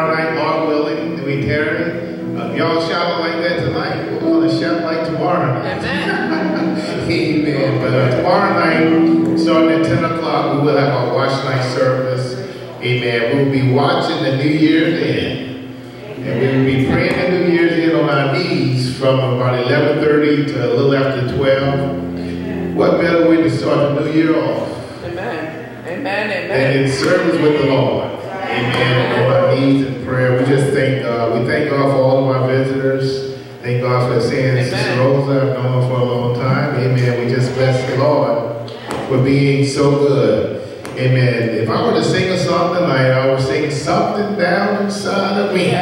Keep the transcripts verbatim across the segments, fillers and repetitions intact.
tomorrow night, Lord willing, and we tarry. Uh, y'all shout like that tonight. We're going to shout like tomorrow night. Amen. Amen. But uh, tomorrow night, starting at ten o'clock, we will have our watch night service. Amen. We will be watching the New Year's End. And we will be praying the New Year's End on our knees from about eleven thirty to a little after twelve. What better way to start the new year off? Amen. Amen. Amen. And in service with the Lord. Amen. On our knees in prayer. We just thank God. We thank God for all of our visitors. Thank God for seeing Sister Rosa. I've known her for a long time. Amen. We just bless the Lord for being so good. Amen. If I were to sing a song tonight, I would sing something down inside of me.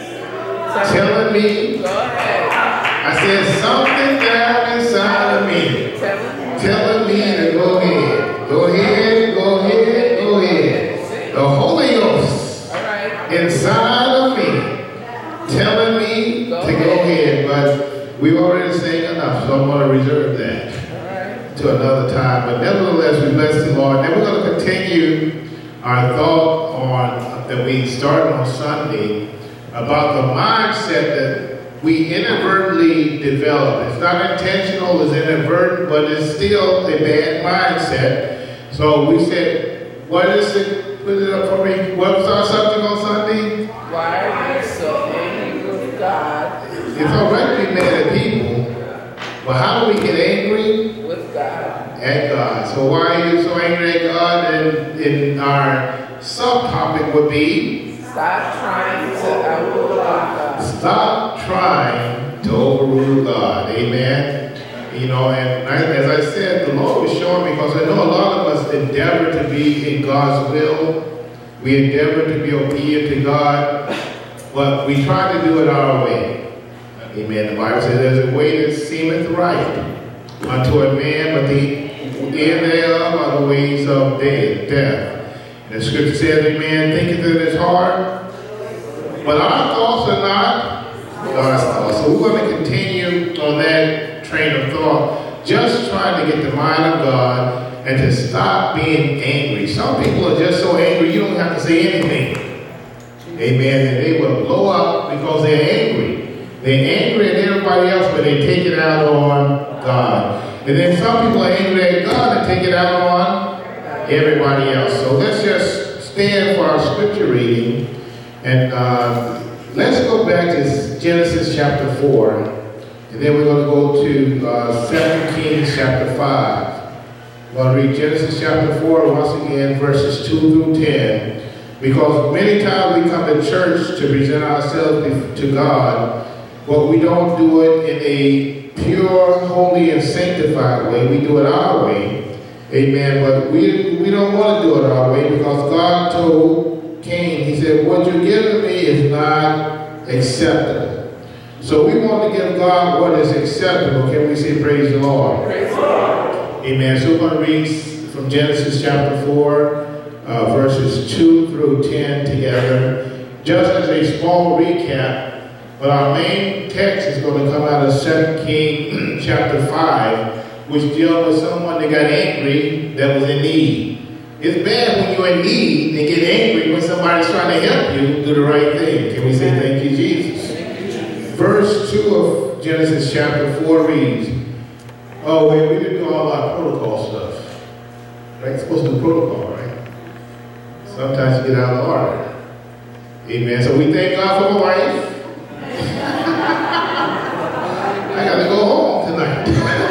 Yes. Telling me. Go ahead. I said something down inside of me. Telling, telling me to go ahead. Go ahead, go ahead, go ahead. The Holy Ghost all right. inside of me telling me go to ahead. go ahead. But we've already sang enough, so I'm going to reserve that Right. to another time. But nevertheless, we bless the Lord. Then we're going to continue our thought on that we started on Sunday about the mindset that we inadvertently develop. It's not intentional, it's inadvertent, but it's still a bad mindset. So we said, what is it? Put it up for me. What was our subject on Sunday? Why are you so angry with God? It's all right to be mad at people, but how do we get angry? With God. At God. So why are you so angry at God? And, and our subtopic would be, Stop trying to outrule God. stop trying to overrule God. Amen. You know, and I, as I said, the Lord was showing me, because I know a lot of us endeavor to be in God's will. We endeavor to be obedient to God, but we try to do it our way. Amen. The Bible says there's a way that seemeth right unto a man, but the end thereof are the ways of death. And the scripture says, a man thinketh in his heart, but our thoughts are not God's thoughts. So we're going to continue on that train of thought, just trying to get the mind of God and to stop being angry. Some people are just so angry you don't have to say anything. Amen. And they will blow up because they're angry. They're angry at everybody else, but they take it out on God. And then some people are angry at God and take it out on everybody else. So let's just stand for our scripture reading. And uh, let's go back to Genesis chapter four. And then we're going to go to uh, Second Kings chapter five. We're going to read Genesis chapter four once again, verses two through ten. Because many times we come to church to present ourselves to God, but we don't do it in a pure, holy, and sanctified way. We do it our way. Amen. But we, we don't want to do it our way, because God told Cain, he said, what you're giving me is not acceptable. So we want to give God what is acceptable. Can we say praise the Lord? Praise the Lord. Amen. So we're going to read from Genesis chapter four, uh, verses two through ten together. Just as a small recap, but our main text is going to come out of Second Kings chapter five, which deals with someone that got angry that was in need. It's bad when you're in need and get angry when somebody's trying to help you do the right thing. Can we say thank you, Jesus? Verse two of Genesis chapter four reads, oh wait, we didn't do all our protocol stuff. Right? It's supposed to do protocol, right? Sometimes you get out of order. Amen. So we thank God for my wife. I got to go home tonight.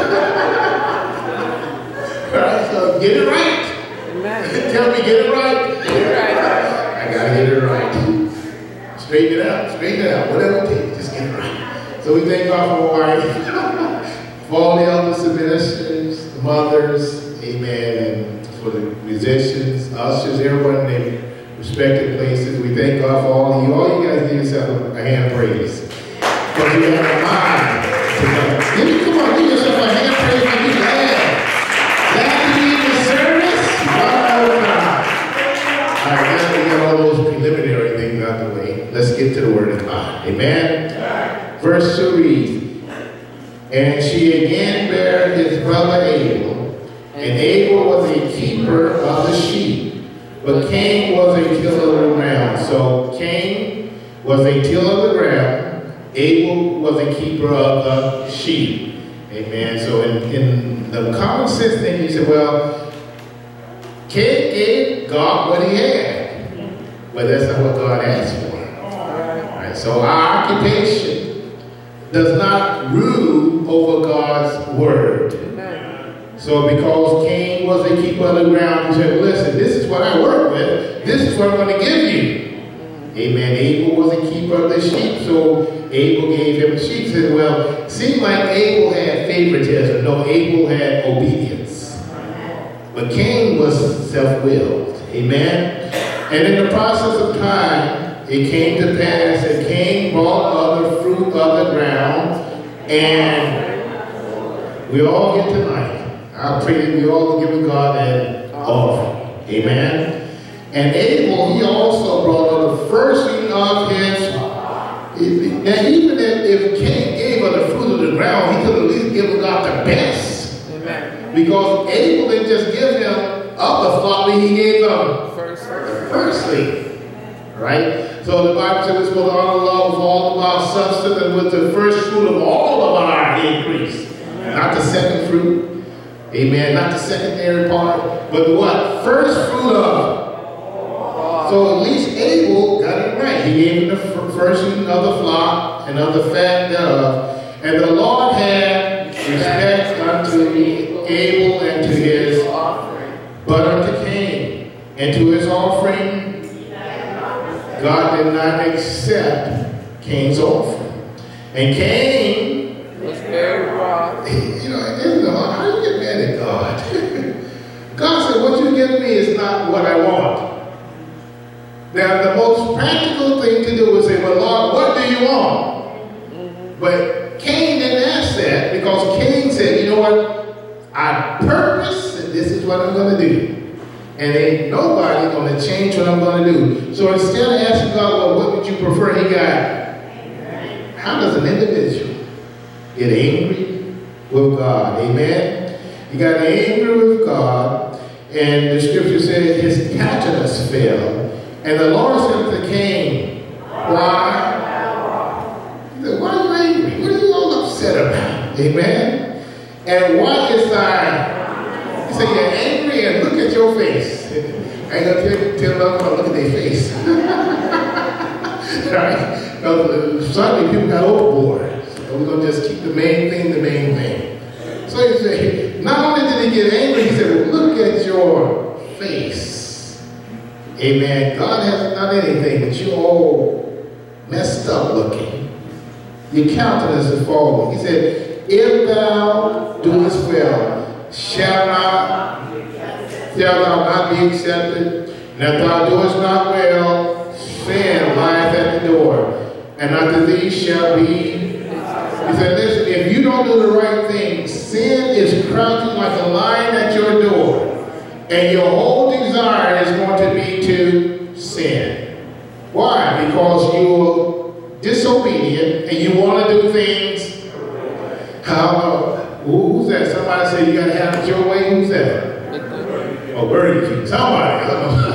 Right? So get it right. Amen. Tell me, get it right. Get it right. I got to get it right. Straighten it out. Straighten it out. Whatever it takes. Just get it right. So we thank God for my wife, for all the elders and ministers, the mothers, amen, and for the musicians, ushers, everyone in their respective places. We thank God for all of you. All you guys give yourself a hand praise. Because you have a mind to go. Give me, come on, give yourself a hand praise and be glad. Glad to be in the service. One more time. All right, now we get all those preliminary things out of the way. Let's get to the word of God. Amen. Verse two reads, and she again bare his brother Abel, and Abel was a keeper of the sheep, but Cain was a tiller of the ground. So Cain was a tiller of the ground. Abel was a keeper of the sheep. Amen. So in, in the common sense thing, you say, well, Cain gave God what he had. But that's not what God asked for. All right. So our occupation does not rule over God's word. So because Cain was a keeper of the ground, he said, listen, this is what I work with. This is what I'm going to give you. Amen. Abel was a keeper of the sheep, so Abel gave him the sheep. He said, well, it seemed like Abel had favoritism. No, Abel had obedience. But Cain was self-willed. Amen. And in the process of time, it came to pass that Cain brought other fruit of the ground, and we all here tonight, I pray that we all give God an offering. Amen. And Abel, he also brought the first fruit of his. Now, even if, if Cain gave of the fruit of the ground, he could at least give God the best. Amen. Because Abel didn't just give him of the flock, but he gave them firstly. Right? So the Bible says we're supposed to honor the Lord with all of our substance and with the first fruit of all of our increase. Amen. Not the second fruit. Amen. Not the secondary part, but what? First fruit of. So at least Abel got it right. He gave him the first fruit of the flock and of the fat thereof. And the Lord had respect unto Abel and to his offering. But unto Cain and to his offering, God did not accept Cain's offering. And Cain was very wrong. You know, isn't it hard? How do you get mad at God? God said, what you give me is not what I want. Now, the most practical thing to do is say, well, Lord, what do you want? Mm-hmm. But Cain didn't ask that because Cain said, you know what? I purpose and this is what I'm going to do. And ain't nobody going to change what I'm going to do. So instead of asking God, well, what would you prefer? He got, how does an individual get angry with God? Amen? He got angry with God, and the scripture said his countenance fell. And the Lord said to Cain, why? He said, why are you angry? What are you all upset about? Amen? And why is thy, he said, you're angry and look at your face. I ain't going to tell them to look at their face. Right? Because suddenly people got overboard. So we're going to just keep the main thing the main thing. So he said, not only did he get angry, he said, well, look at your face. Amen. God hasn't done anything, but you all messed up looking. Your countenance is falling. He said, if thou doest well, shall not, shall thou not be accepted? And if thou doest not well, sin lieth at the door, and unto thee shall be. He said, listen, if you don't do the right thing, sin is crouching like a lion at your door. And your whole desire is going to be to sin. Why? Because you're disobedient and you want to do things. How? Who's that? Somebody said you got to have it your way. Who's that? Oh, Burger King. Somebody.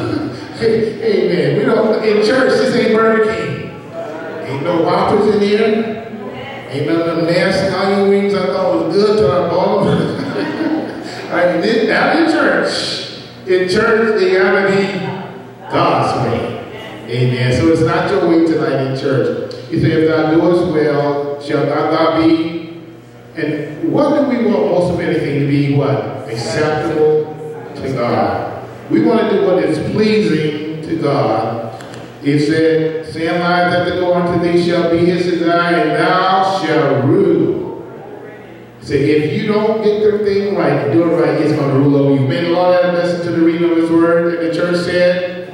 Hey, man, we don't, in church, this ain't Burger King. Ain't no Whoppers in here. Ain't none of them nasty onion wings I thought was good till I bought them. Right, down in church. In church, they gotta be God's way. Amen. So it's not your way tonight in church. He said, if thou doest well, shall thou, thou be. And what do we want most of anything to be? What? Acceptable to God. We want to do what is pleasing to God. He said, sin lieth at the door, unto thee shall be his desire, and thou shalt rule. So if you don't get the thing right, do it right, it's going to rule over you. May the Lord have listened to the reading of his word, and the church said,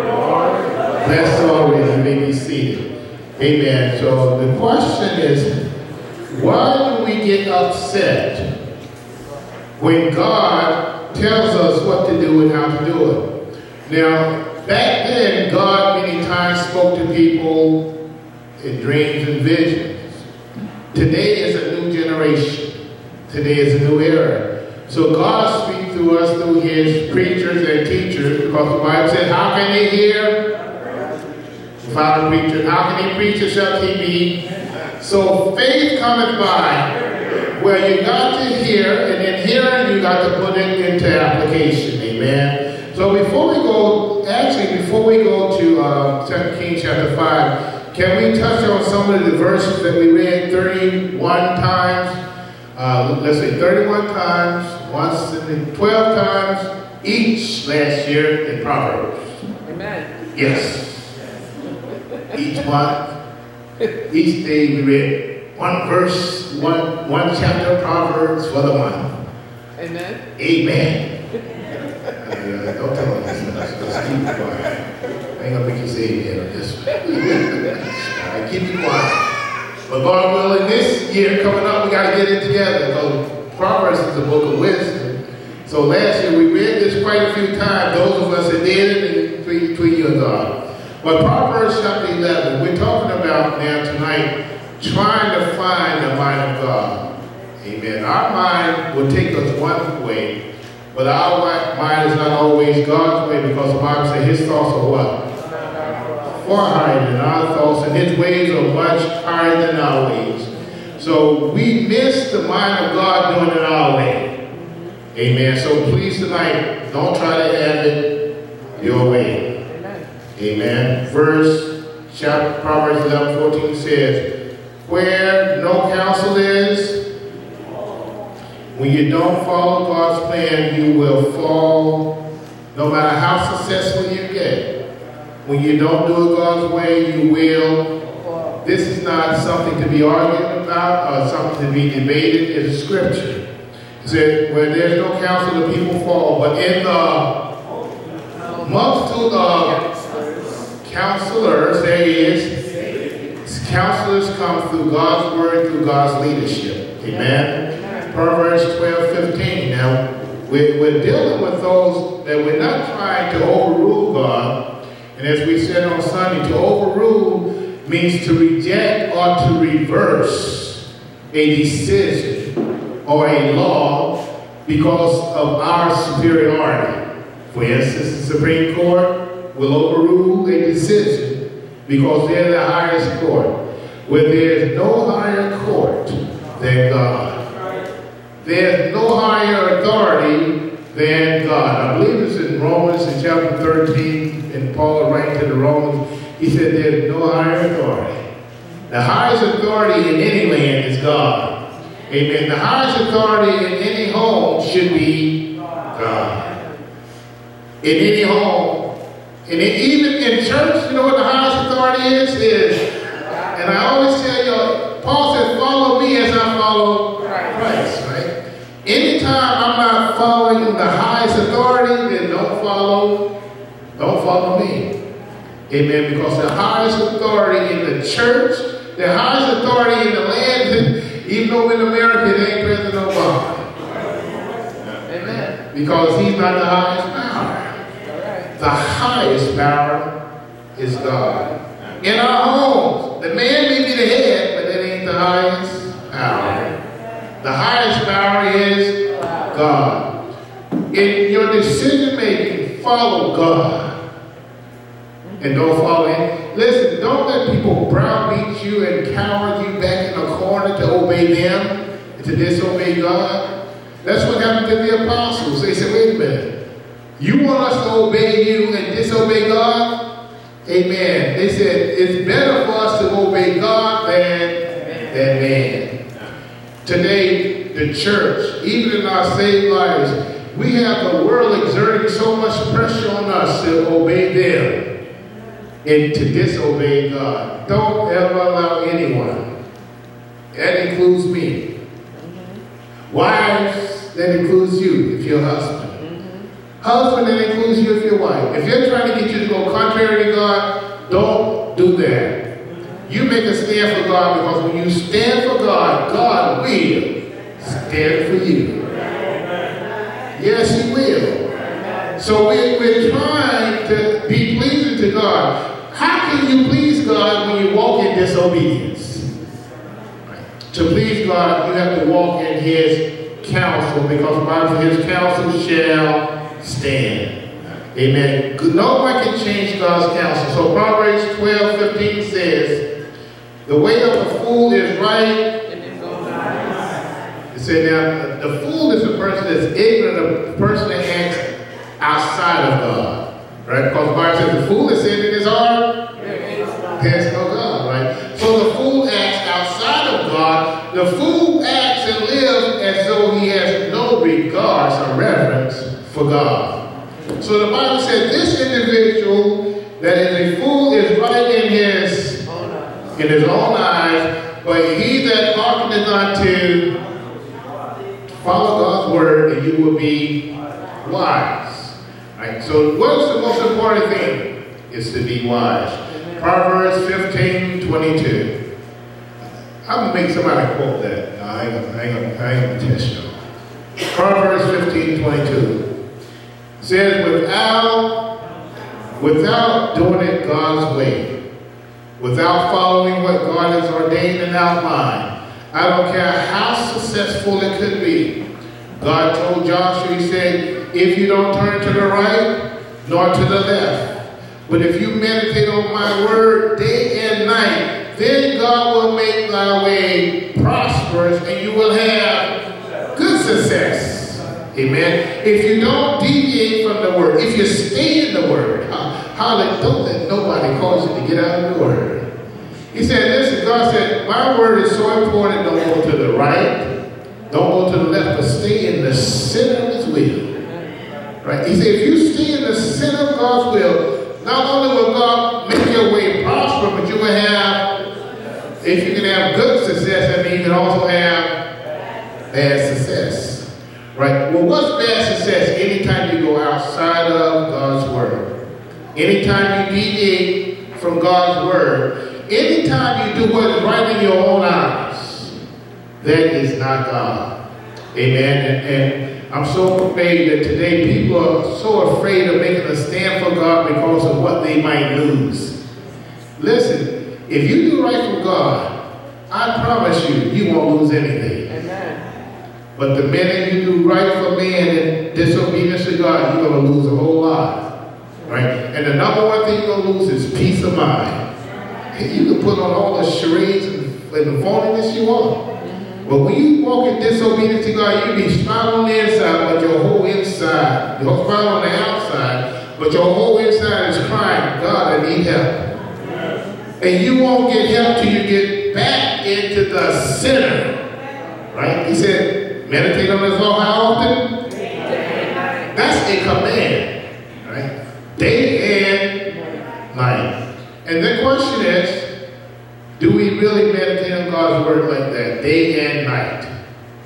bless always, you may be seated. Amen. So the question is, why do we get upset when God tells us what to do and how to do it? Now, back then, God many times spoke to people in dreams and visions. Today is a new generation. Today is a new era. So God speaks to us through his preachers and teachers because the Bible said, how can they hear? without a preacher, how can he preach except he be? So faith cometh by, where you got to hear, and in hearing you got to put it into application. Amen. So before we go, actually before we go to uh, Second Kings chapter five, can we touch on some of the verses that we read thirty-one times? Uh, let's say thirty-one times, once and twelve times each last year in Proverbs. Amen. Yes. Each one, each day we read one verse, one one chapter of Proverbs for the month. Amen. Amen. uh, don't tell us this. Let's keep it quiet. I ain't gonna make you say amen on this one. All right, keep it quiet. But God willing, this year coming up, we gotta get it together. Because Proverbs is a book of wisdom. So last year we read this quite a few times. Those of us that did it between you and God. But Proverbs chapter eleven, we're talking about now tonight trying to find the mind of God. Amen. Our mind will take us one way, but our mind is not always God's way, because the Bible says his thoughts are what? Far higher than our thoughts, and his ways are much higher than our ways. So we miss the mind of God doing it our way. Amen. So please tonight, don't try to have it your way. Amen. Verse, chapter, Proverbs eleven fourteen says, where no counsel is, when you don't follow God's plan, you will fall, no matter how successful you get. When you don't do it God's way, you will. This is not something to be argued about or something to be debated. It's scripture. It said, where there's no counsel, the people fall. But in the multitude of counselors, there he is. Counselors come through God's word, through God's leadership. Amen. Proverbs twelve fifteen. Now, we're, we're dealing with those that we're not trying to overrule God. And as we said on Sunday, to overrule means to reject or to reverse a decision or a law because of our superiority. For instance, the Supreme Court will overrule a decision because they're the highest court, where there's no higher court than God. There's no higher authority than God. I believe it's in Romans in chapter thirteen, and Paul writing to the Romans, he said there's no higher authority. The highest authority in any land is God. Amen. The highest authority in any home should be God. In any home, and even in church, you know what the highest authority is? Is, and I always tell you, Paul said, follow me as I follow Christ, right? Anytime I'm not following the highest authority, then don't follow, don't follow me. Amen. Because the highest authority in the church, the highest authority in the land, even though in America it ain't President Obama. Amen. Because he's not the highest power. The highest power is God. In our homes, the man may be the head, but that ain't the highest power. The highest power is God. In your decision making, follow God. And don't follow him. Listen, don't let people browbeat you and cower you back in a corner to obey them, and to disobey God. That's what happened to the apostles. They said, wait a minute. You want us to obey you and disobey God? Amen. They said, it's better for us to obey God than, than man. Today, the church, even in our saved lives, we have the world exerting so much pressure on us to obey them and to disobey God. Don't ever allow anyone, that includes me, wives, that includes you if you're a husband. Husband, that includes you if you're wife. If you're trying to get you to go contrary to God, don't do that. You make a stand for God, because when you stand for God, God will stand for you. Yes, he will. So we're, we're trying to be pleasing to God. How can you please God when you walk in disobedience? To please God, you have to walk in his counsel, because the Bible says his counsel shall stand. Amen. No one can change God's counsel. So Proverbs twelve fifteen says, the way of the fool is right. It said, now, the fool is the person that's ignorant of the person that acts outside of God. Right? Because the Bible says, the fool is said in his heart, there's no God. Right? So the fool acts outside of God. The fool acts and lives as though he has no regards or reverence for God. So the Bible said this individual that is a fool is right in his, in his own eyes, but he that hearkeneth unto, follow God's word, and you will be wise. Right? So what's the most important thing? Is to be wise. Proverbs fifteen twenty-two. I'm going to make somebody quote that. No, I ain't going to test you. Proverbs fifteen twenty-two. Says, without, without doing it God's way, without following what God has ordained and outlined, I don't care how successful it could be. God told Joshua, he said, if you don't turn to the right, nor to the left, but if you meditate on my word day and night, then God will make thy way prosperous and you will have good success. Amen. If you don't deviate from the word, if you stay in the word, hallelujah, don't let nobody cause you to get out of the word. He said, listen, God said, my word is so important, don't go to the right, don't go to the left, but stay in the center of his will. Right? He said, if you stay in the center of God's will, not only will God make your way prosper, but you will have, if you can have good success, that means you can also have bad success. Right? Well, what's bad success? Anytime you go outside of God's word. Anytime you deviate from God's word. Anytime you do what is right in your own eyes. That is not God. Amen. And, and I'm so afraid that today people are so afraid of making a stand for God because of what they might lose. Listen, if you do right for God, I promise you, you won't lose anything. Amen. But the minute you do right for man and disobedience to God, you're going to lose a whole lot. Right? And the number one thing you're going to lose is peace of mind. You can put on all the charades and, and the phoniness you want. But when you walk in disobedience to God, you be smiling on the inside, but your whole inside, you're smiling on the outside, but your whole inside is crying, God, I need help. And you won't get help till you get back into the center. Right? He said, meditate on this law how often? That's a command. Right? Day and night. And the question is, do we really meditate on God's word like that? Day and night.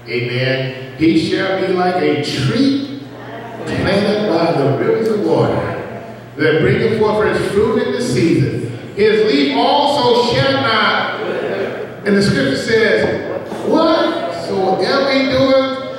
Amen. He shall be like a tree planted by the rivers of water that bringeth forth his fruit in the season. His leaf also shall not, and the scripture says, what? So whatever he doeth,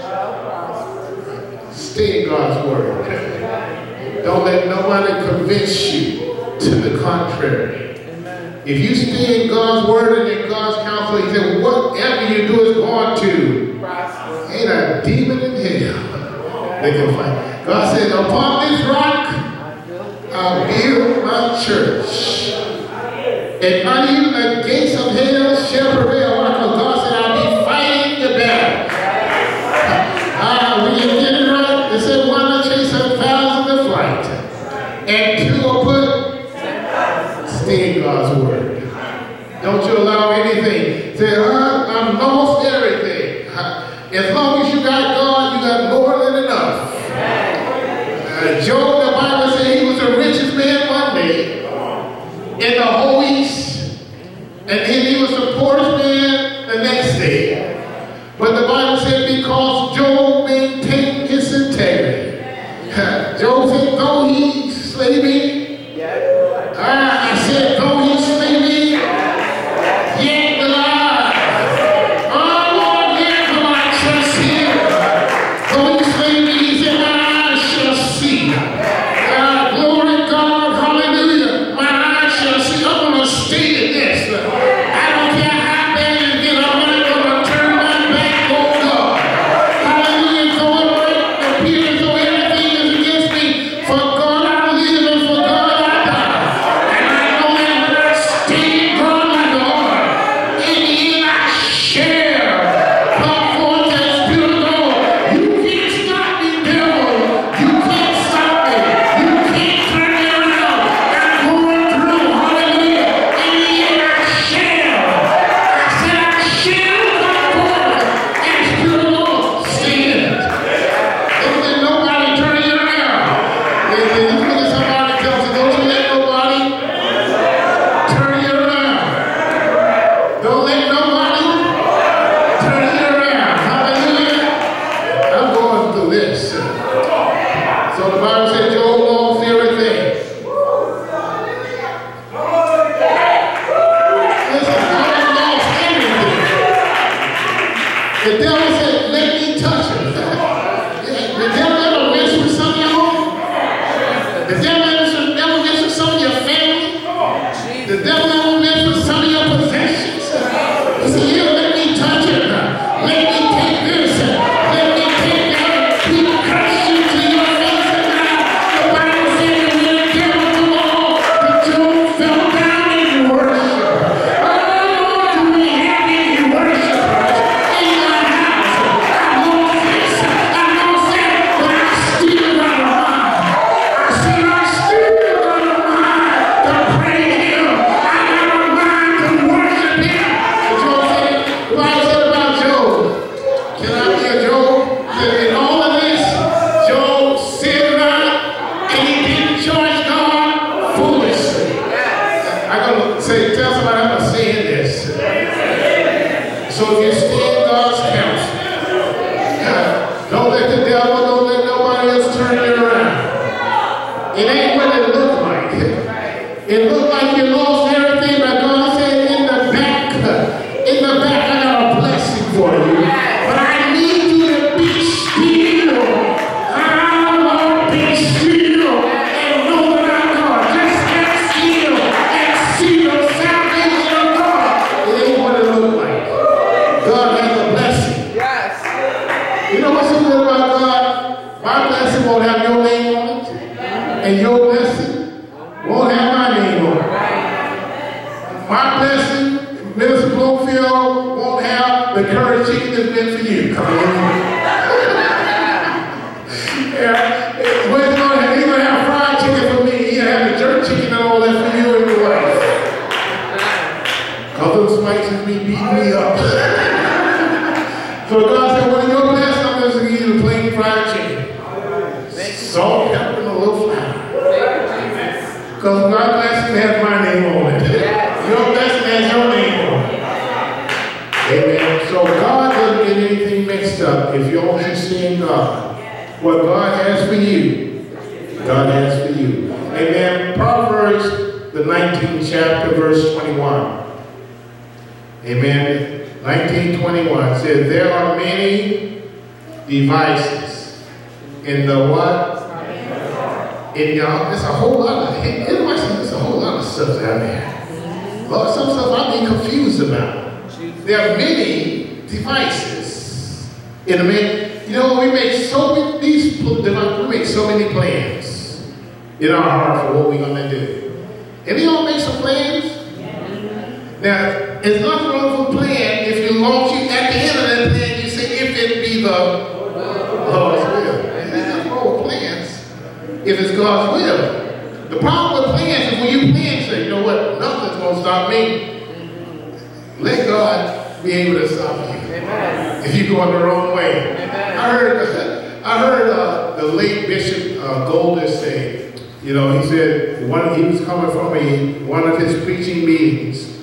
stay in God's word. Don't let nobody convince you to the contrary. If you stay in God's word and in God's counsel, he said, whatever you do is going to prosper. Ain't a demon in hell they can fight. God said, upon this rock, I'll build my church. And not even the gates of hell shall prevail. Because God said, I'll be fighting the battle. Ah, when you get it right, it said, one to chase a thousand to flight. And two will put, stay in God's word. Don't you allow anything. Say, huh, I've lost everything. As long as you got God, you got more than enough. Uh, Job, the Bible said he was the richest man one day in the whole East. And then he was the poorest man the next day. But the Bible said because Job maintained his integrity. Job said, though he slay me, ah, I said, though he slay me, yet will I. Oh, Lord, yet will I trust him. Though he slay me, he said, my eyes shall see. Uh, glory to God, hallelujah. My eyes shall see. I'm going to stay in this. I don't care how bad it gets. I'm not going to turn my back on God. Hallelujah. the curry chicken is meant for you. Come on. Yeah. Well, he's going to have, he's going to have fried chicken for me. He'll have the jerk chicken and all that for you and your wife. Because those spices be beating me up. So God said, well, in your blessing, I'm going to give you the plain fried chicken. Salt, pepper, and a little flour. Because God blessing has my name on it. Your blessing has your name on it. Amen. So God doesn't get anything mixed up if you're only seeing God. What God has for you, God has for you. Amen. Proverbs, the nineteenth chapter, verse twenty-one. Amen. nineteen twenty-one says, there are many devices in the what? In y'all, it's a whole lot of, everybody says there's a whole lot of stuff out there. Lord, some stuff I've been confused about. There are many devices in the man. You know, we make so many these we make so many plans in our heart for what we're gonna do. And you all make some plans. Now, it's nothing wrong with a plan if you launch it at the end of that plan, you say, if it be the Lord's will. There's nothing wrong with plans if it's God's will. The problem with plans is when you plan, say, you know what, nothing's gonna stop me. Let God be able to stop you. Amen. If you're going the wrong way. Amen. I heard, I heard uh, the late Bishop uh, Golder say, you know, he said one he was coming from a, one of his preaching meetings,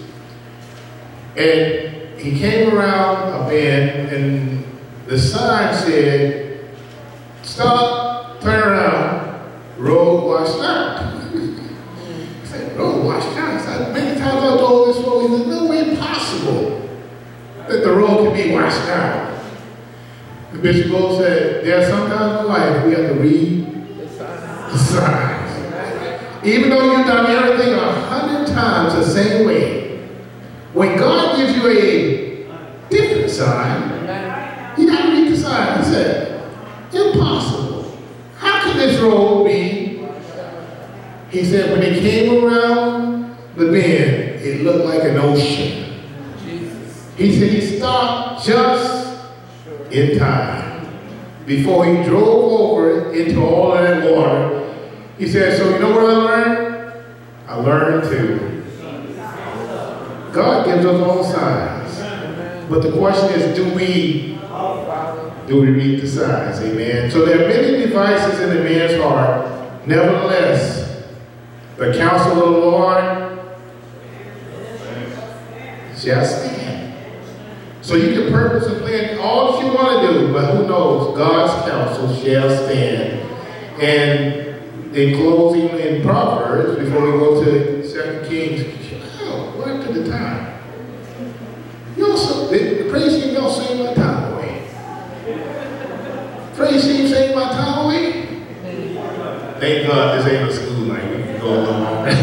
and he came around a bend, and the sign said, "Stop, turn around, road washed out." He said, "Road washed out." I said, many times I told this road, he said, "No way possible that the road can be washed out." The Bishop Gold said, there are sometimes in life we have to read the signs. Even though you've done everything a hundred times the same way, when God gives you a different sign, you got to read the sign. He said, impossible. How can this road be? He said, when it came around the bend, it looked like an ocean. He said he stopped just in time before he drove over into all of that water. He said, so you know what I learned? I learned to. God gives us all signs. But the question is, do we do we read the signs? Amen. So there are many devices in a man's heart. Nevertheless, the counsel of the Lord shall stand. So you can purpose and plan all that you want to do, but who knows? God's counsel shall stand. And in closing in Proverbs, before we go to Second Kings, oh, what happened to the time? You also, the praise team don't save my time away. Praise team save my time away. Thank God this ain't a school night. We can go a little longer.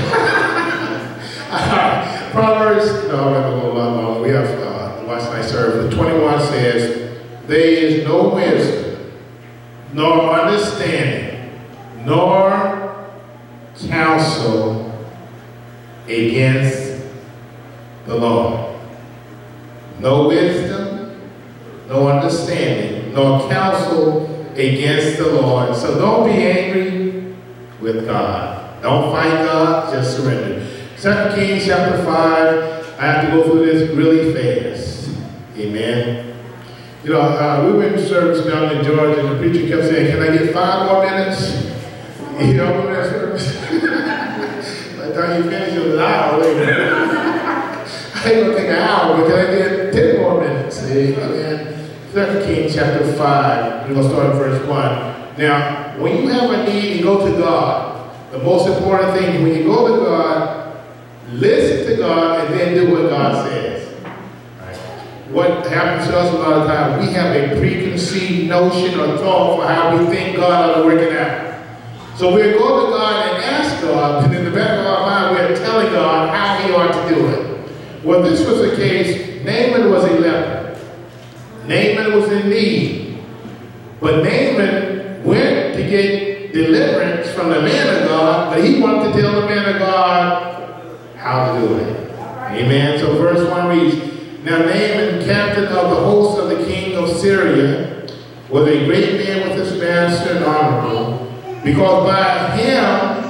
Proverbs, no, I'm not going to go a lot longer. We have uh, watch night service. twenty-one says, there is no wisdom, nor understanding, nor counsel against the Lord. No wisdom, no understanding, nor counsel against the Lord. So don't be angry with God. Don't fight God, just surrender. Second Kings chapter five, I have to go through this really fast. Amen. You know, uh, we were in service down in Georgia, and the preacher kept saying, can I get five more minutes? You know, remember that service? By the time you finish, it was an hour later. I ain't gonna take an hour, but can I get ten more minutes? Amen. Second Kings chapter five, we're gonna start at verse one. Now, when you have a need and go to God, the most important thing is when you go to God, listen to God and then do what God says. Right? What happens to us a lot of times, we have a preconceived notion or thought for how we think God ought to work it out. So we'll go to God and ask God, and in the back of our mind, we're telling God how he ought to do it. Well, this was the case. Naaman was a leper. Naaman was in need. But Naaman went to get deliverance from the man of God, but he wanted to tell the man of God how to do it. Amen. So verse one reads, Now Naaman, captain of the host of the king of Syria, was a great man with his master and honorable, because by him,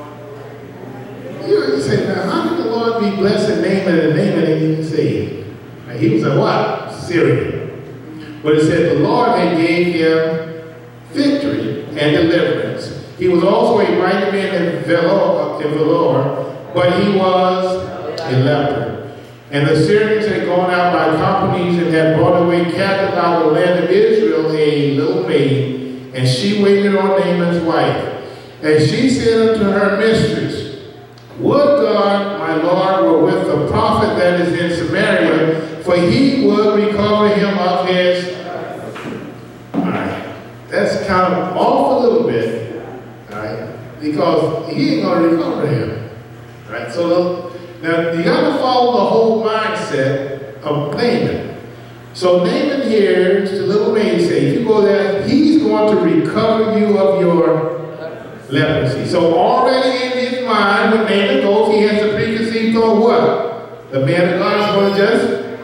you say, now how can the Lord be blessing Naaman and Naaman ain't even saved? Right? He was a what? Syrian. But it said the Lord had gave him victory and deliverance. He was also a mighty man in Velor, in Velor, but he was a leper. And the Syrians had gone out by companies and had brought away captive out of the land of Israel a little maid, and she waited on Naaman's wife. And she said unto her mistress, would God, my Lord, were with the prophet that is in Samaria, for he would recover him of his... All right. That's kind of off a little bit, all right, because he ain't going to recover him. All right, so now you got to follow the whole mindset of Naaman. So Naaman hears the little maid say, if you go there, he's going to recover you of your leprosy. So already in his mind, when Naaman goes, he has a preconceived thought, what? The man of God is going to just,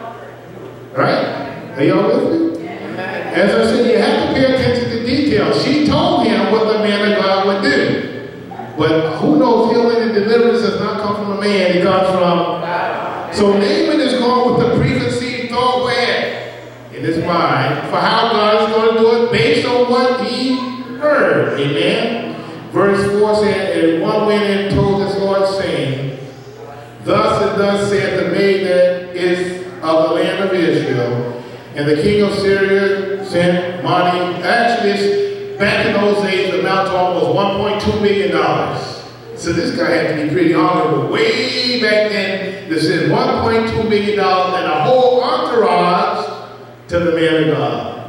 right? Are y'all with me? As I said, you have to pay attention to details. She told him what the man of God would do. But who knows, healing and deliverance does not come from a man, it comes from God. So Naaman is going with the preconceived thought where? In his mind, for how God is going to do it based on what he heard. Amen? Verse four said, and one went and told his Lord, saying, thus and thus saith the maid that is of the land of Israel, and the king of Syria sent money. Actually, it's, back in those days, the amount to almost one point two million dollars. So this guy had to be pretty honorable. Way back then, they sent one point two million dollars and a whole entourage to the man of God.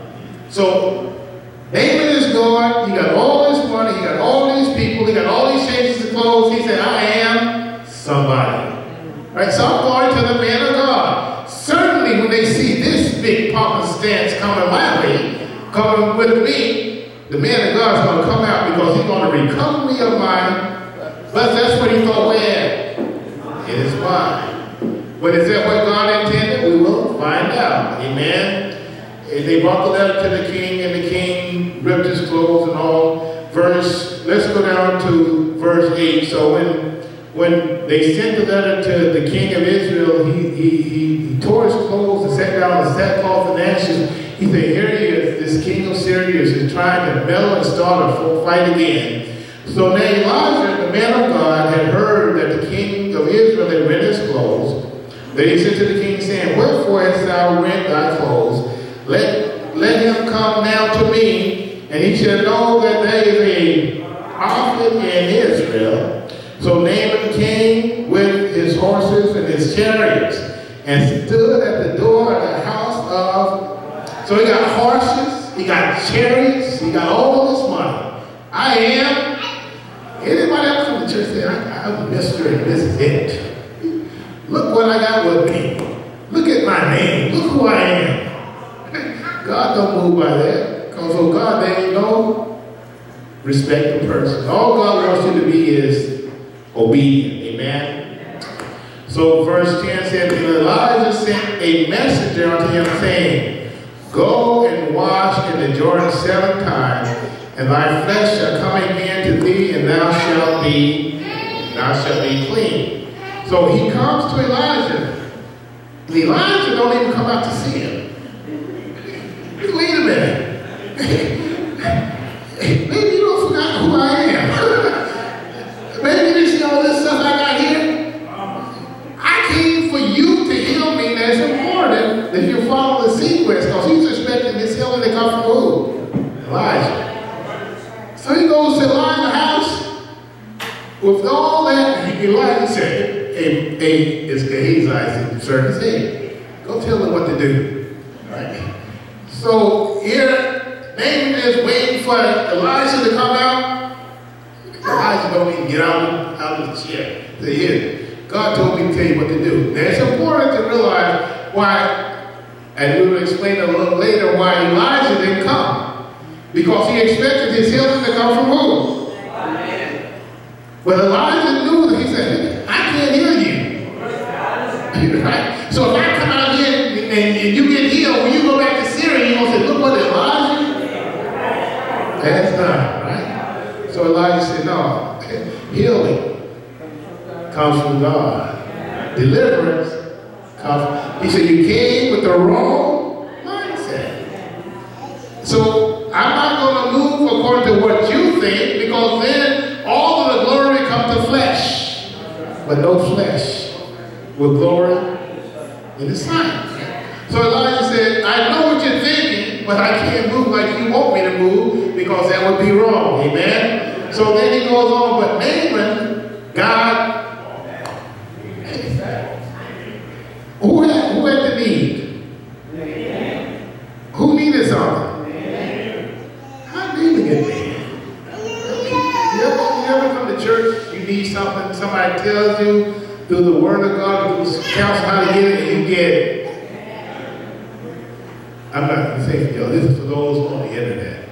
So Naaman is going, he got all this money, he got all these people, he got all these changes of clothes. He said, I am somebody. Right? So I'm going to the man of God. Certainly when they see this big pompous stance coming my way, coming with me, the man of God is going to come out because he's going to recover me of mine. But that's what he thought, where? In his mind. But is that what God intended? We will find out. Amen. And they brought the letter to the king, and the king ripped his clothes and all. Verse, let's go down to verse eight. So when when they sent the letter to the king of Israel, he he he, he tore his clothes and sat down in sackcloth and ashes. He said, here he is, this king of Syria is trying to meddle and start a full fight again. So now Elijah, the man of God, had heard that the king of Israel had rent his clothes. Then he said to the king, saying, wherefore hast thou rent thy clothes? Let, let him come now to me, and he shall know that there is a prophet in Israel. So Naaman came with his horses and his chariots, and stood at the door of the house of... So he got horses, he got chariots, he got all this money. I am... Anybody else from the church say, I, I'm a mystery, this is it. Look what I got with me. Look at my name. Look who I am. God don't move by that. Because oh God, there ain't no respect of person. All God wants you to be is obedient. Amen. So verse ten said, and Elijah sent a messenger unto him, saying, go and wash in the Jordan seven times, and thy flesh shall come again to thee, and thou shalt be, thou shalt be clean. So he comes to Elijah. And Elijah don't even come out to see him. Wait a minute. Maybe you don't forgot who I am. Maybe you didn't see all this stuff I got here. I came for you to heal me. That's important that you follow the sequence, because he's expecting this healing to come from who? Elijah. So he goes to Elijah's house with all that. Elijah said, hey, hey, it's Gehazi, serve his head. Go tell him what to do. All right? So here, Naaman is waiting for Elijah to come out. Elijah don't even get out, out of the chair. Say, here, God told me to tell you what to do. Now it's important to realize why, and we will explain a little later why Elijah didn't come. Because he expected his healing to come from who? Amen. But Elijah knew that he said, I can't heal you. Right? So if I come out here and, and you get healed, when you go back to Syria, you're going to say, look what Elijah. That's not right. So Elijah said, no, healing comes from God. Deliverance comes from, he said, you came with the wrong mindset. So I'm not going to move according to what you think, because then all of the glory comes to flesh, but no flesh will glory in the sight. So Elijah said, I know what you're thinking, but I can't move like you want me to move, because that would be wrong. Amen? So then he goes on, but Naaman, God, who had, who had the need? Who needed something? How Naaman get there? You ever, you ever come to church, you need something, somebody tells you through the word of God, through counsel how to get it, and you get it. I'm not going to say for y'all, this is for those on the internet.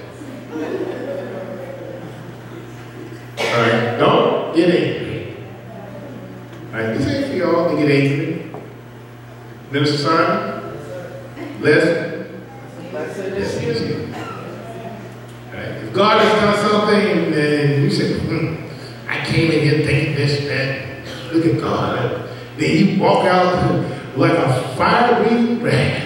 All right, don't get angry. All right, this ain't for y'all to get angry. Minister Simon, listen. Listen. All right, if God has done something, then you say, hmm, I came in here thinking this, that. Look at God. Then you walk out like a fire-breathing dragon.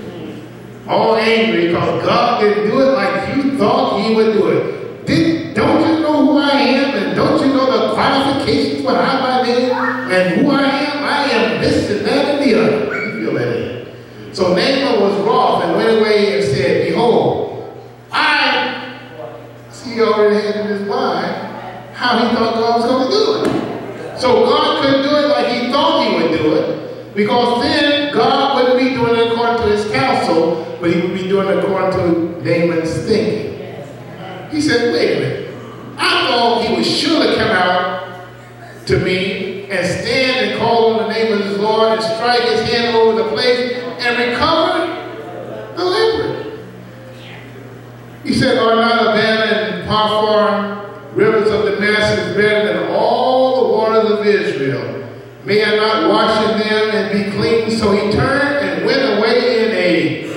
All angry because God didn't do it like you thought he would do it. Did, don't you know who I am? And don't you know the qualifications behind my name? And who I am? I am this and that and the other. You feel that in. So Naaman was wroth and went away and said, behold, I see he already had in his mind how he thought God was going to do it. So God couldn't do it like he thought he would do it, because then God wouldn't be doing it according to his counsel, but he would be doing it according to Naaman's thinking. He said, wait a minute. I thought he would surely come out to me and stand and call on the name of his Lord and strike his hand over the place and recover the leper. He said, are not Abana and Paphar, rivers of Damascus, better than all the waters of Israel? May I not wash in them and be clean? So he turned and went away in a...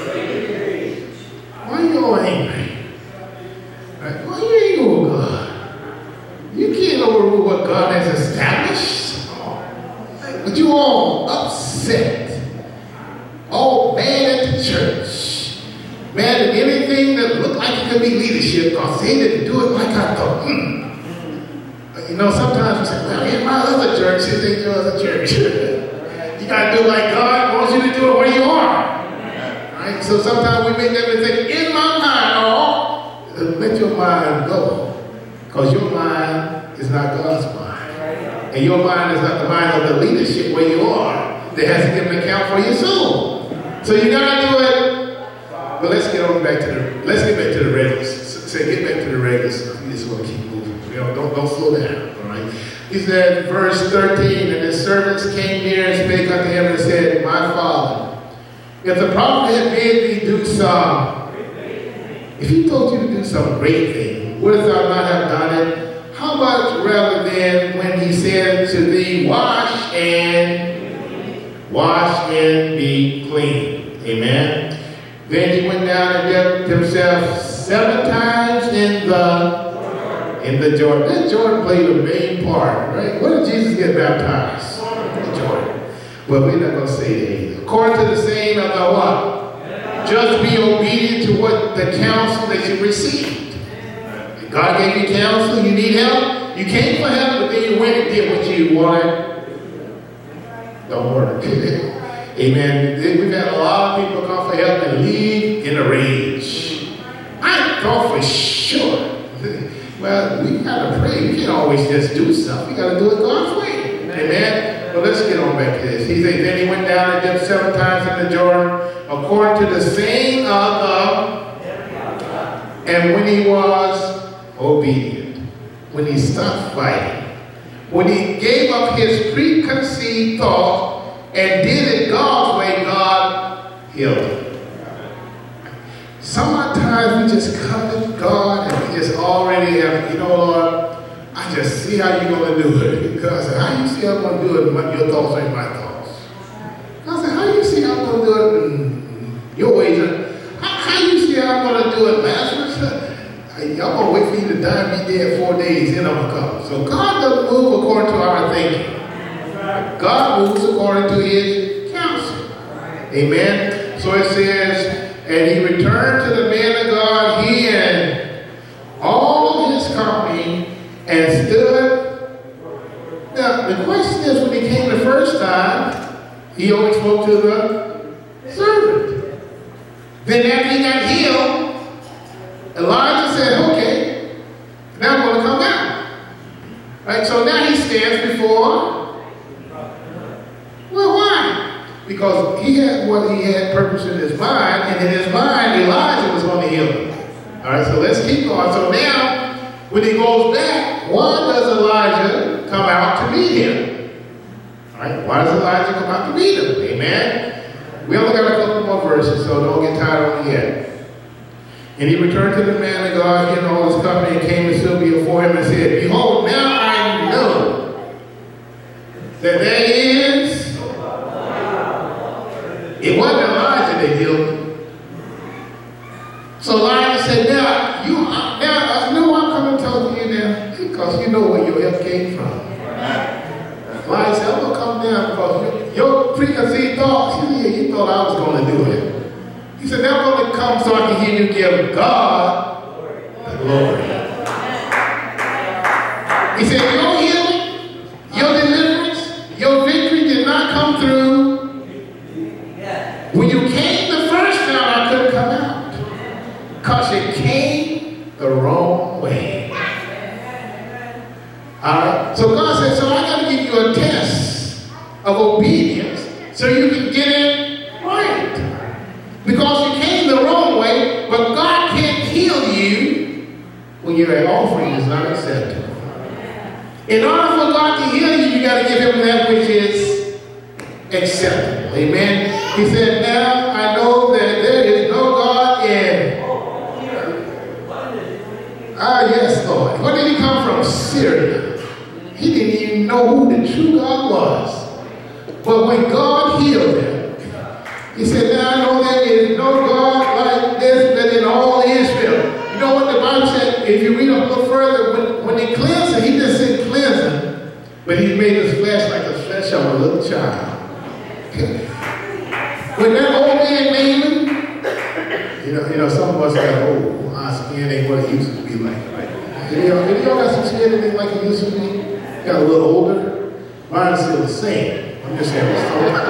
Why are you all angry? Right? Why are you angry with God? You can't overrule what God has established. But you all upset. All mad at the church. Mad at anything that looked like it could be leadership, because they didn't do it like I thought. Hmm. You know, sometimes we say, well, in my other church, you think your other church. You got to do like God wants you to do it where you are. Right? So sometimes we make that mistake. In my mind, oh, let your mind go. Because your mind is not God's mind. And your mind is not the mind of the leadership where you are. That has to give an account for your soul. So you got to do it. But let's get on back to the, let's get back to the regulars. Say, get back to the regulars. We just want to keep moving. You know, don't, don't slow down. All right. He said, verse thirteen, and his servants came near and spake unto him and said, my father, if the prophet had bid thee do some, if he told you to do some great thing, wouldst thou not have done it? How much rather than when he said to thee, wash and wash and be clean? Amen. Then he went down and dipped himself seven times in the in the Jordan. That Jordan played a main part, right? When did Jesus get baptized? In Jordan. Well, we're not going to say that either. According to the saying of the what? Just be obedient to what the counsel that you received. God gave you counsel, you need help. You came for help, but then you went and did what you wanted. Don't work. Amen. We've had a lot of people come for help and leave in a rage. I thought for sure. Well, we got to pray. We can't always just do stuff. We got to do it God's way. Amen. Amen. Well, let's get on back to this. He said, then he went down and dipped seven times in the Jordan, according to the saying of the, and when he was obedient, when he stopped fighting, when he gave up his preconceived thought and did it God's way, God healed him. Sometimes we just come to God and we just already have, you know, Lord, I just see how you're going to do it. Because I said, how you see I'm going to do it? Your thoughts ain't my thoughts. I said, how you see I'm going to do it? And die, be dead four days, then I'm going to come. So God doesn't move according to our thinking. God moves according to his counsel. Amen. So it says, and he returned to the man of God, he and all of his company, and stood. Now, the question is, when he came the first time, he only spoke to the servant. Then after he got healed, Elijah said, okay, now I'm going to come out. Right? So now he stands before. Well, why? Because he had what he had purpose in his mind, and in his mind, Elijah was going to heal him. All right, so let's keep going. So now, when he goes back, why does Elijah come out to meet him? All right, why does Elijah come out to meet him? Amen. We only got a couple more verses, so don't get tired of it yet. And he returned to the man of God, he and all his company, and came and stood before him and said, behold, now I know that there is. It wasn't Elijah that healed him. So Elijah said, now, you, now I know I'm coming to talk to you now because you know where your help came from. Elijah said, I'm going to come down because your preconceived thoughts, you, you thought I was going to do it. He said, now I'm going to come so I can hear you give God the glory. He said, your healing, your deliverance, your victory did not come through. When you came the first time, I couldn't come out. Because it came the wrong way. Alright? So God said, so I got to give you a test of obedience so you can get it right. Because you came the wrong way, but God can't heal you when your offering is not acceptable. In order for God to heal you, you got to give him that which is acceptable. Amen? He said, now I know that there is no God in. Ah, yes, Lord. Where did he come from? Syria. He didn't even know who the true God was. But when God healed him, he said, now I know there is no God like this but in all Israel. You know what the Bible said? If you read a little further, when, when they cleansed him, he just said cleanse him, but he made his flesh like the flesh of a little child. When that old man Naaman, you know, you know, some of us got, oh, our skin ain't what it used to be like, right? You know, if y'all got some skin that ain't like it used to be, got a little older, mine's still the same. I'm just saying.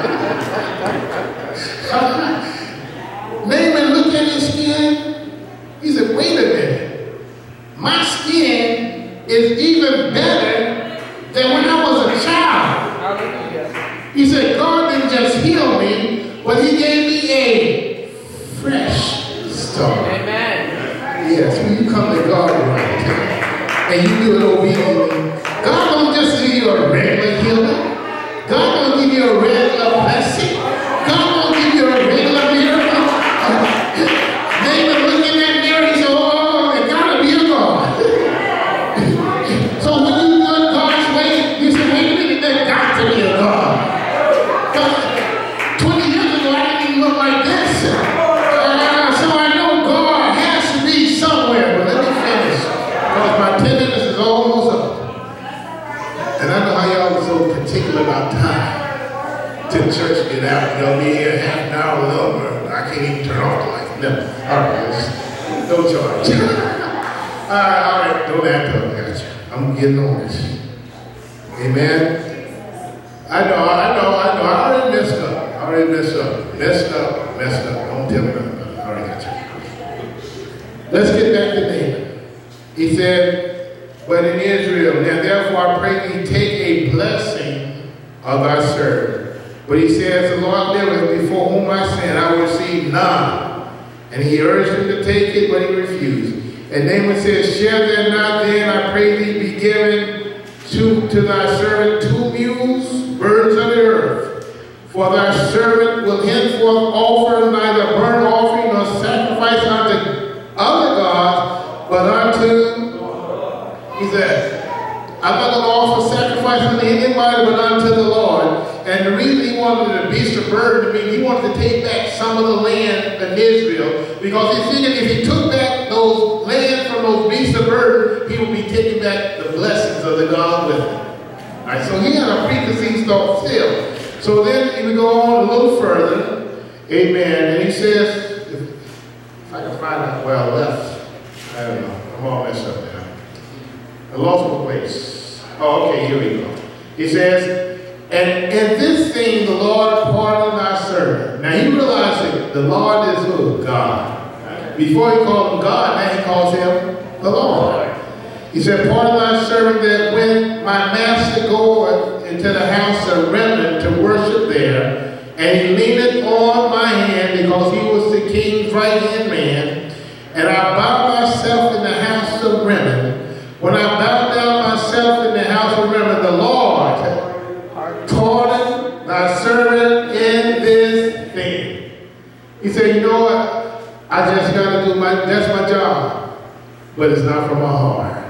Naaman looked at his skin, he said, wait a minute, my skin is even better than when I was a child. He said, God didn't just heal me, but he gave me a fresh start. Amen. Yes, when you come to God right and you do it obediently, God don't just give you a regular healing. God don't give you a regular blessing. God don't give you a regular miracle. They were looking at Mary and said, oh, it gotta be a God. So when you do it God's way, you say, wait a minute, there got to be a God. twenty years ago, I didn't even look like this. Uh, so I know God has to be somewhere. But let me finish, because my ten minutes is almost up. And I know how y'all are so particular about time. Till church get out, y'all be here half an hour longer. I can't even turn off the light. No. All right, just, no charge. all right, all right, don't act up, got you. I'm getting on this. Amen. I know, I know, I know. I already messed up. I already messed up. Messed up, messed up. Don't tell me nothing. I already got you. Let's get back to Naaman. He said, but in Israel, now therefore I pray thee take a blessing of thy servant. But he says, the Lord liveth, before whom I sin, I will receive none. And he urged him to take it, but he refused. And Naaman says, shall there not then, I pray thee, be given to, to thy servant two mules, birds of the earth? For thy servant will henceforth offer neither burnt offering nor sacrifice unto other gods, but unto, he said, I'm not going to offer sacrifice unto anybody but unto the Lord. And the reason he wanted the beast of burden, I mean, he wanted to take back some of the land of Israel, because he figured if he took back those land from those those beasts of burden, he would be taking back the blessings of the God with him. All right, so he had a preconceived thought still. So then we go on a little further, amen, and he says, if I can find out where I left, I don't know, I'm all messed up now. I lost my place. Oh, okay, here we go. He says, and in this thing the Lord pardoned our servant. Now he realized that the Lord is who? God. Before he called him God, now he calls him the Lord. He said, pardon thy servant that when my master goeth into the house of remnant to worship there, and he leaneth on my hand because he was the king's right hand man, and I bow myself in the house of remnant. When I bow down myself in the house of remnant, the Lord pardon thy servant in this thing. He said, you know what? I just got to do my, that's my job. But it's not from my heart.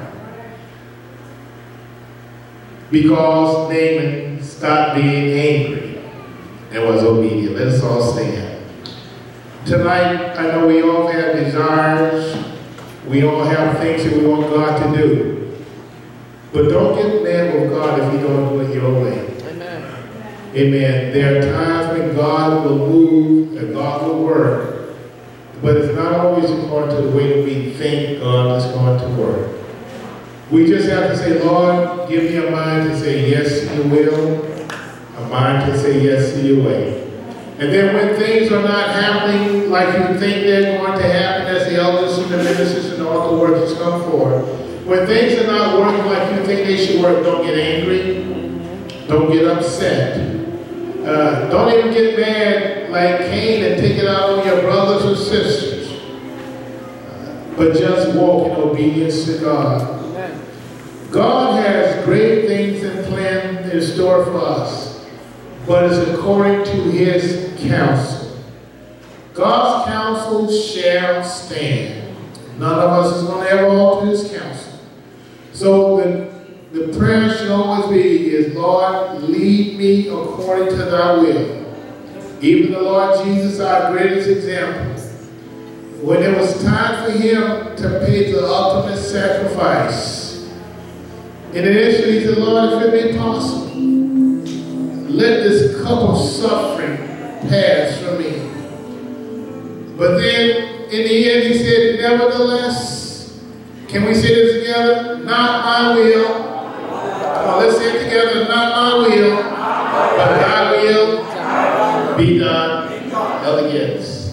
Because Naaman stopped being angry and was obedient. Let us all stand. Tonight, I know we all have desires. We all have things that we want God to do. But don't get mad with God if you don't do it your way. Amen. Amen. There are times when God will move and God will work. But it's not always according to the way that we think God is going to work. We just have to say, Lord, give me a mind to say yes to your will, a mind to say yes to your way. And then when things are not happening like you think they're going to happen, as the elders and the ministers and all the workers come forward, when things are not working like you think they should work, don't get angry, don't get upset. Uh, don't even get mad like Cain and take it out on your brothers or sisters. Uh, but just walk in obedience to God. Amen. God has great things and plans in store for us, but it's according to his counsel. God's counsel shall stand. None of us is going to ever alter his counsel. So the The prayer should always be is, Lord, lead me according to thy will. Even the Lord Jesus, our greatest example, when it was time for him to pay the ultimate sacrifice, and initially he said, Lord, if it be possible, let this cup of suffering pass from me. But then in the end he said, nevertheless, can we say this together? Not my will. Come on, let's say it together. Not my will, but thy will be done. Elder Gibbs.